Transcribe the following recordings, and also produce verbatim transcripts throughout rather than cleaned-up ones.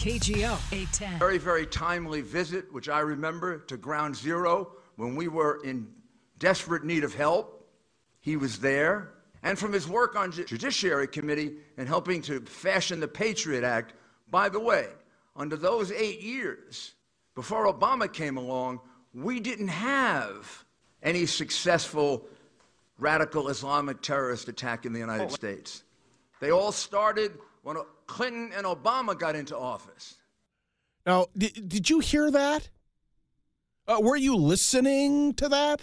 K G O eight ten. Very, very timely visit, which I remember, to Ground Zero when we were in desperate need of help. He was there. And from his work on the Judiciary Committee and helping to fashion the Patriot Act, by the way, under those eight years, before Obama came along, we didn't have any successful radical Islamic terrorist attack in the United States. They all started when Clinton and Obama got into office. Now, did, did you hear that? Uh, were you listening to that?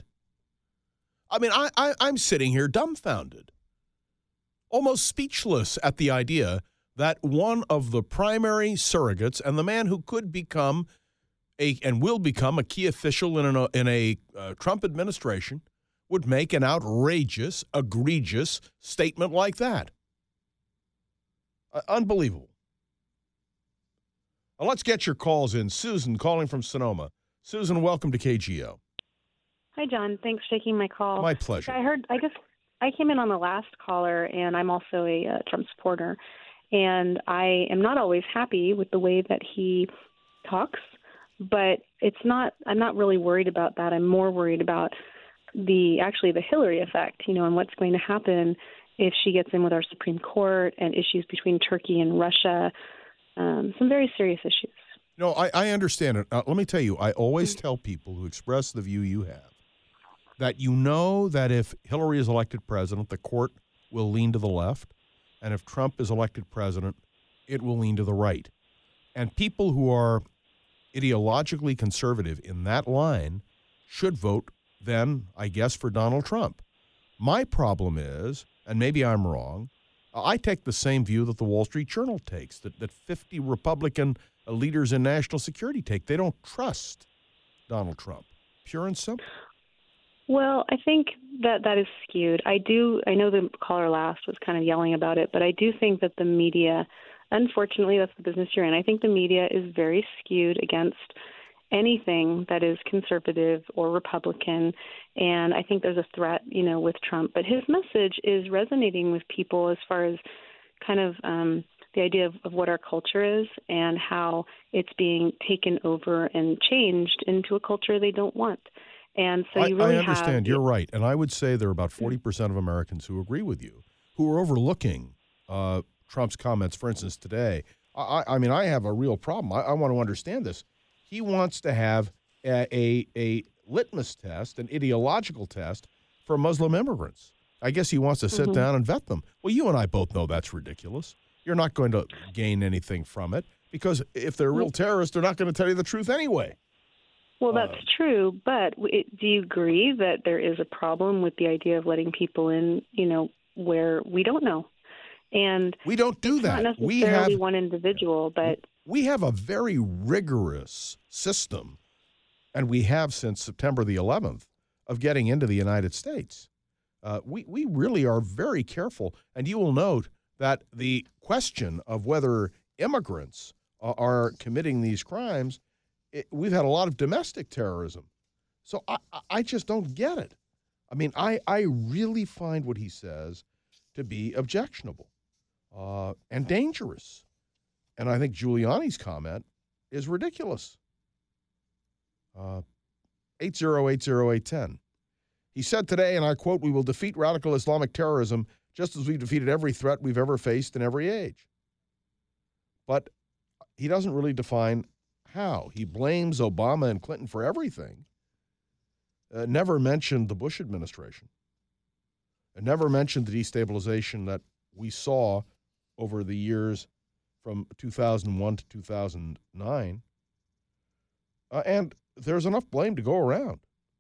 I mean, I, I, I'm sitting here dumbfounded, almost speechless at the idea that one of the primary surrogates and the man who could become a and will become a key official in, an, in a uh, Trump administration would make an outrageous, egregious statement like that. Uh, unbelievable. Well, let's get your calls in. Susan calling from Sonoma. Susan, welcome to K G O. Hi, John. Thanks for taking my call. My pleasure. I heard, I guess I came in on the last caller, and I'm also a uh, Trump supporter. And I am not always happy with the way that he talks, but it's not, I'm not really worried about that. I'm more worried about the, actually the Hillary effect, you know, and what's going to happen if she gets in with our Supreme Court and issues between Turkey and Russia, um, some very serious issues. No, I, I understand it. Uh, let me tell you, I always tell people who express the view you have that you know that if Hillary is elected president, the court will lean to the left, and if Trump is elected president, it will lean to the right. And people who are ideologically conservative in that line should vote then, I guess, for Donald Trump. My problem is, and maybe I'm wrong, I take the same view that the Wall Street Journal takes, that, that fifty Republican leaders in national security take. They don't trust Donald Trump. Pure and simple. Well, I think that that is skewed. I do. I know the caller last was kind of yelling about it, but I do think that the media, unfortunately, that's the business you're in. I think the media is very skewed against anything that is conservative or Republican, and I think there's a threat, you know, with Trump. But his message is resonating with people as far as kind of um, the idea of, of what our culture is and how it's being taken over and changed into a culture they don't want. And so you really I, I understand. have, You're right. And I would say there are about forty percent of Americans who agree with you, who are overlooking uh, Trump's comments, for instance, today. I, I mean, I have a real problem. I, I want to understand this. He wants to have a, a, a litmus test, an ideological test for Muslim immigrants. I guess he wants to sit mm-hmm. down and vet them. Well, you and I both know that's ridiculous. You're not going to gain anything from it because if they're real terrorists, they're not going to tell you the truth anyway. Well, that's uh, true, but it, do you agree that there is a problem with the idea of letting people in, you know, where we don't know? And we don't do that. Not necessarily we have one individual, but we have a very rigorous system, and we have since September the eleventh, of getting into the United States. Uh, we, we really are very careful, and you will note that the question of whether immigrants are, are committing these crimes, it, we've had a lot of domestic terrorism. So I, I just don't get it. I mean, I, I really find what he says to be objectionable uh, and dangerous. And I think Giuliani's comment is ridiculous. Uh, eight zero eight zero eight one zero. He said today, and I quote, "We will defeat radical Islamic terrorism just as we've defeated every threat we've ever faced in every age." But he doesn't really define how. He blames Obama and Clinton for everything. Uh, never mentioned the Bush administration. And never mentioned the destabilization that we saw over the years from two thousand one to two thousand nine. Uh, and there's enough blame to go around.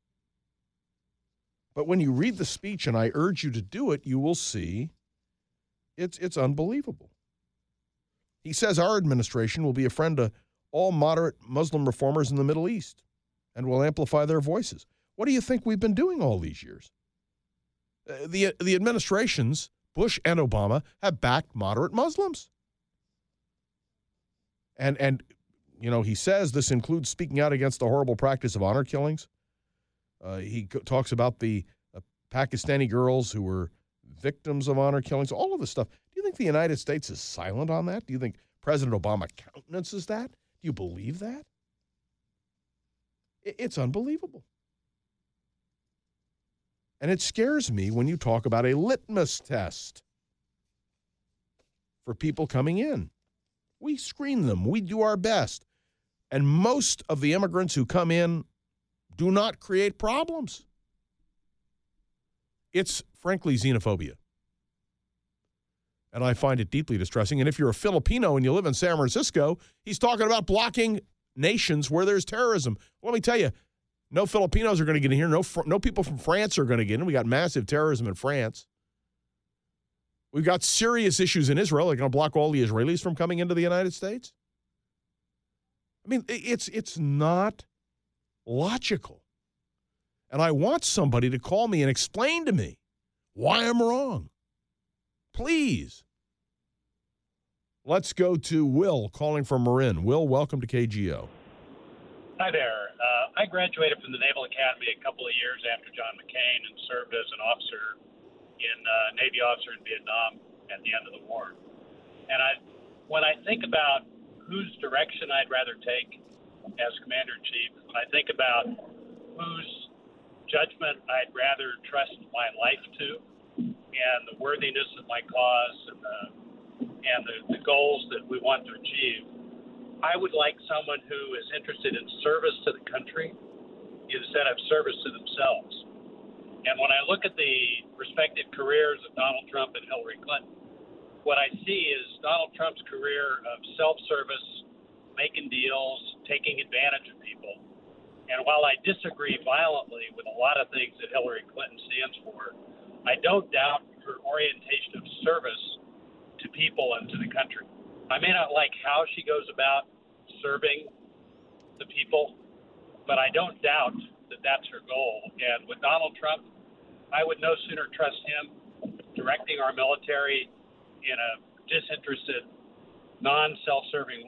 But when you read the speech, and I urge you to do it, you will see it's it's unbelievable. He says our administration will be a friend to all moderate Muslim reformers in the Middle East and will amplify their voices. What do you think we've been doing all these years? Uh, the, the administrations, Bush and Obama, have backed moderate Muslims. And, and you know, he says this includes speaking out against the horrible practice of honor killings. Uh, he co- talks about the uh, Pakistani girls who were victims of honor killings, all of this stuff. Do you think the United States is silent on that? Do you think President Obama countenances that? Do you believe that? It's unbelievable. And it scares me when you talk about a litmus test for people coming in. We screen them. We do our best. And most of the immigrants who come in do not create problems. It's, frankly, xenophobia. And I find it deeply distressing. And if you're a Filipino and you live in San Francisco, he's talking about blocking nations where there's terrorism. Let me tell you, no Filipinos are going to get in here. No, no people from France are going to get in. We got massive terrorism in France. We've got serious issues in Israel. They're going to block all the Israelis from coming into the United States. I mean, it's it's not logical. And I want somebody to call me and explain to me why I'm wrong. Please. Let's go to Will calling from Marin. Will, welcome to K G O. Hi there. Uh, I graduated from the Naval Academy a couple of years after John McCain and served as an officer in uh, Navy officer in Vietnam at the end of the war. And I, when I think about whose direction I'd rather take as Commander-in-Chief, when I think about whose judgment I'd rather trust my life to, and the worthiness of my cause and the, and the, the goals that we want to achieve, I would like someone who is interested in service to the country instead of service to themselves. And when I look at the respective careers of Donald Trump and Hillary Clinton, what I see is Donald Trump's career of self-service, making deals, taking advantage of people. And while I disagree violently with a lot of things that Hillary Clinton stands for, I don't doubt her orientation of service to people and to the country. I may not like how she goes about serving the people, but I don't doubt that that's her goal. And with Donald Trump, I would no sooner trust him directing our military in a disinterested, non-self-serving way.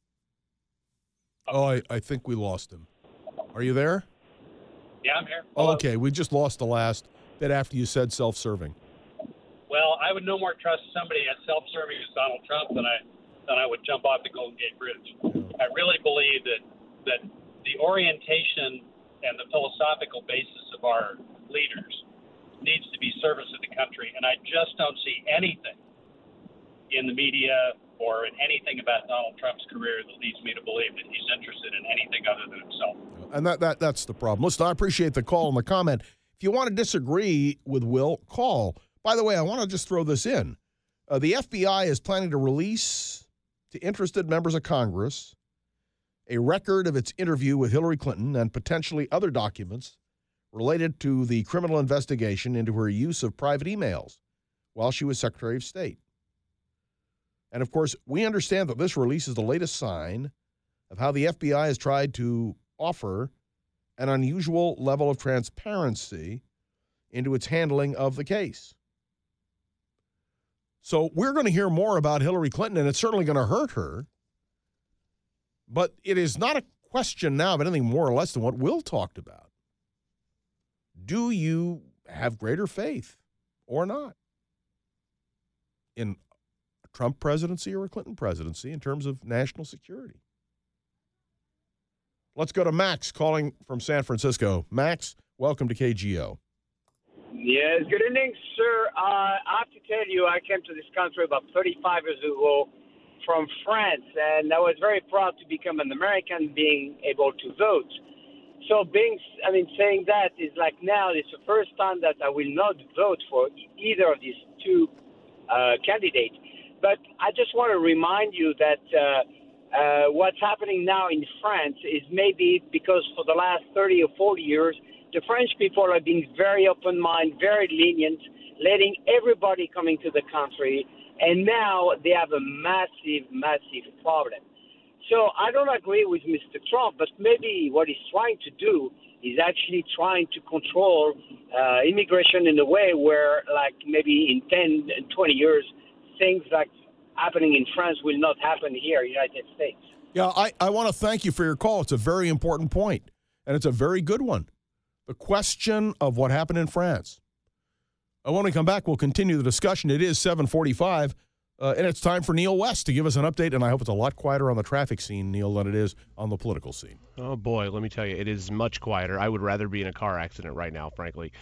Oh, I, I think we lost him. Are you there? Yeah, I'm here. Oh, okay, we just lost the last bit after you said self-serving. Well, I would no more trust somebody as self-serving as Donald Trump than I than I would jump off the Golden Gate Bridge. I really believe that that the orientation and the philosophical basis of our leaders needs to be service to the country, and I just don't see anything in the media or in anything about Donald Trump's career that leads me to believe that he's interested in anything other than himself. And that, that that's the problem. Listen, I appreciate the call and the comment. If you want to disagree with Will, call. By the way, I want to just throw this in. Uh, the F B I is planning to release to interested members of Congress a record of its interview with Hillary Clinton and potentially other documents related to the criminal investigation into her use of private emails while she was Secretary of State. And, of course, we understand that this release is the latest sign of how the F B I has tried to offer an unusual level of transparency into its handling of the case. So we're going to hear more about Hillary Clinton, and it's certainly going to hurt her. But it is not a question now of anything more or less than what Will talked about. Do you have greater faith or not in a Trump presidency or a Clinton presidency in terms of national security? Let's go to Max calling from San Francisco. Max, welcome to K G O. Yes, good evening, sir. Uh, I have to tell you, I came to this country about thirty-five years ago from France, and I was very proud to become an American, being able to vote. So being, I mean, saying that is like now it's the first time that I will not vote for either of these two uh, candidates. But I just want to remind you that uh, uh, what's happening now in France is maybe because for the last thirty or forty years, the French people are being very open-minded, very lenient, letting everybody come into the country, and now they have a massive, massive problem. So I don't agree with Mister Trump, but maybe what he's trying to do is actually trying to control uh, immigration in a way where, like, maybe in ten and twenty years, things like happening in France will not happen here in the United States. Yeah, I, I want to thank you for your call. It's a very important point, and it's a very good one. The question of what happened in France. And when we come back, we'll continue the discussion. It is seven forty-five. Uh, and it's time for Neil West to give us an update, and I hope it's a lot quieter on the traffic scene, Neil, than it is on the political scene. Oh, boy, let me tell you, it is much quieter. I would rather be in a car accident right now, frankly.